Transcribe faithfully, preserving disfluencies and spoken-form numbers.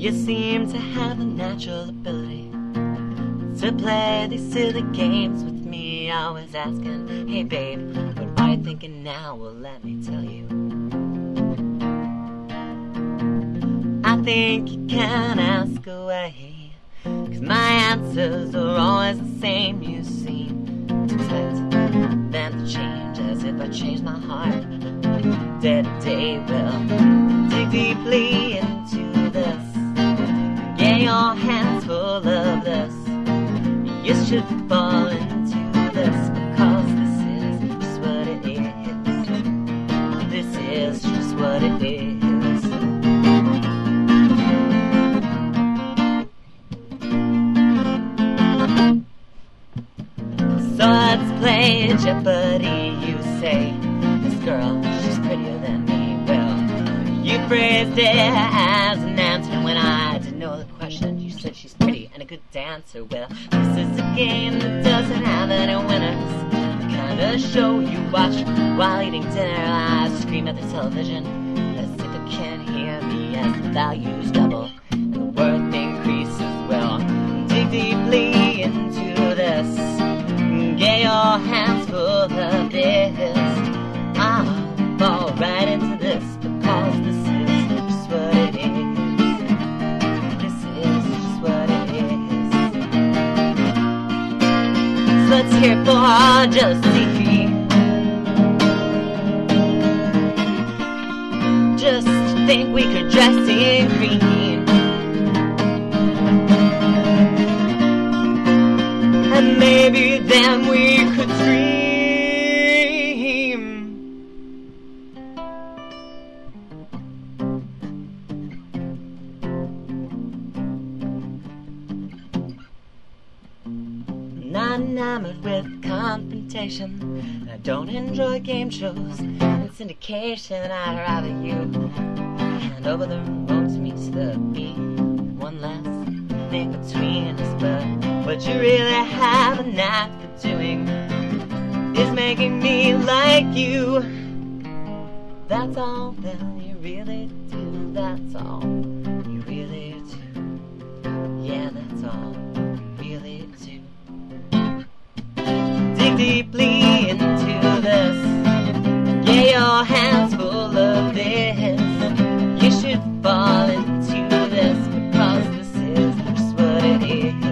You seem to have the natural ability to play these silly games with me. Always asking, hey babe, what are you thinking now? Well, let me tell you, I think you can ask away, 'cause my answers are always the same. You seem to expect them to change, as if I changed my heart day to day. Well, dig deeply into this, get your hands full of this. You should fall into this, because this is just what it is. This is just what it is. So let's play Jeopardy. You say, this girl, she's prettier than me. Well, you phrased it as an answer, and when I didn't know the question, you said she's pretty and a good dancer. Well, this is a game that doesn't have any winners, the kind of show you watch while eating dinner. I scream at the television as if it can't hear me, as the values double and the worth increases. Well, dig deeply into this, get your hands full of this. I'll fall right into this, because this is just what it is. This is just what it is. So let's hear it for jealousy. Just to think we could dress in green, and maybe then we could scream. Not enamored with confrontation, I don't enjoy game shows and syndication. I'd rather you hand over the remote to me, so there'll be one less thing between us. But what you really have a knack for doing is making me like you. That's all that you really do. That's all you really do. Yeah, that's all you really do. Dig deeply into this, get your hands full of this. You should fall into this, because this is just what it is.